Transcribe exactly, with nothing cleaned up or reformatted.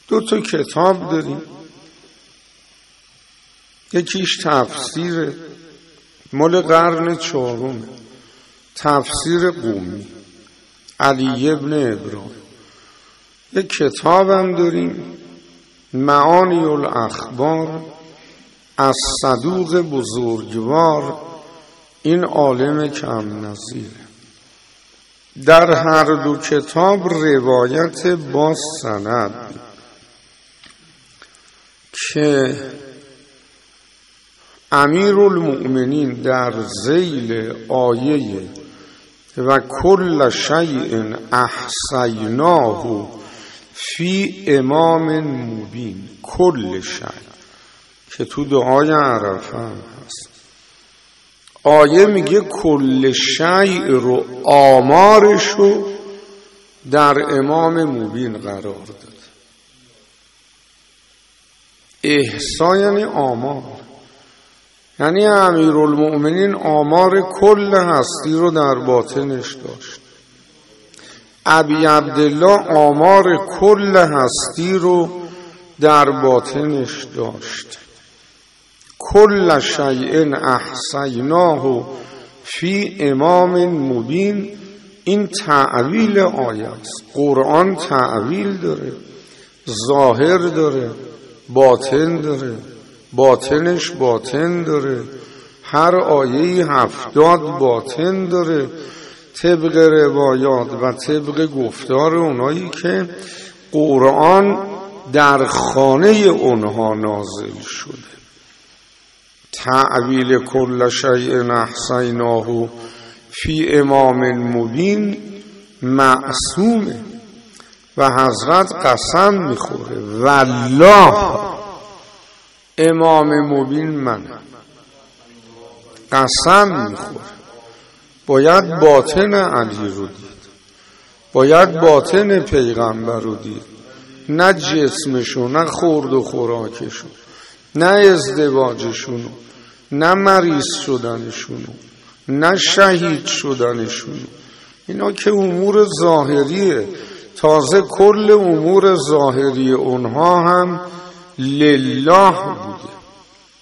دو تا کتاب داریم، یکیش تفسیر مال قرن چهارم، تفسیر قومی علی ابن ابراهیم. یک کتاب هم داریم معانی الاخبار از صدوق بزرگوار، این عالم کم نظیره. در هر دو کتاب روایت با سند که امیرالمؤمنین در ذیل آیه و کل شیء احصیناه فی امام مبین، کل شیء که تو دعای عرفه هم هست، آیه میگه کل شیء رو آمارشو در امام مبین قرار داده. احصا یعنی آمار، یعنی امیرالمؤمنین آمار کل هستی رو در باطنش داشت. ابی عبدالله آمار کل هستی رو در باطنش داشت. کل شیء احصیناه فی امام مبین، این تعویل آیه است. قرآن تعویل داره، ظاهر داره، باطن داره، باطنش باطن داره. هر آیه‌ای هفتاد باطن داره طبق روایات و طبق گفتار اونایی که قرآن در خانه اونها نازل شده. تعویل کل شیء احصیناه فی امام مبین معصومه و حضرت قسم میخوره والله امام مبین منم. قسم میخوره. باید باطن علی رو دید، باید باطن پیغمبر رو دید، نه جسمشو، نه خورد و خوراکشو، نه ازدواجشونو، نه مریض شدنشونو، نه شهید شدنشونو. اینا که امور ظاهریه. تازه کل امور ظاهری اونها هم لله بوده.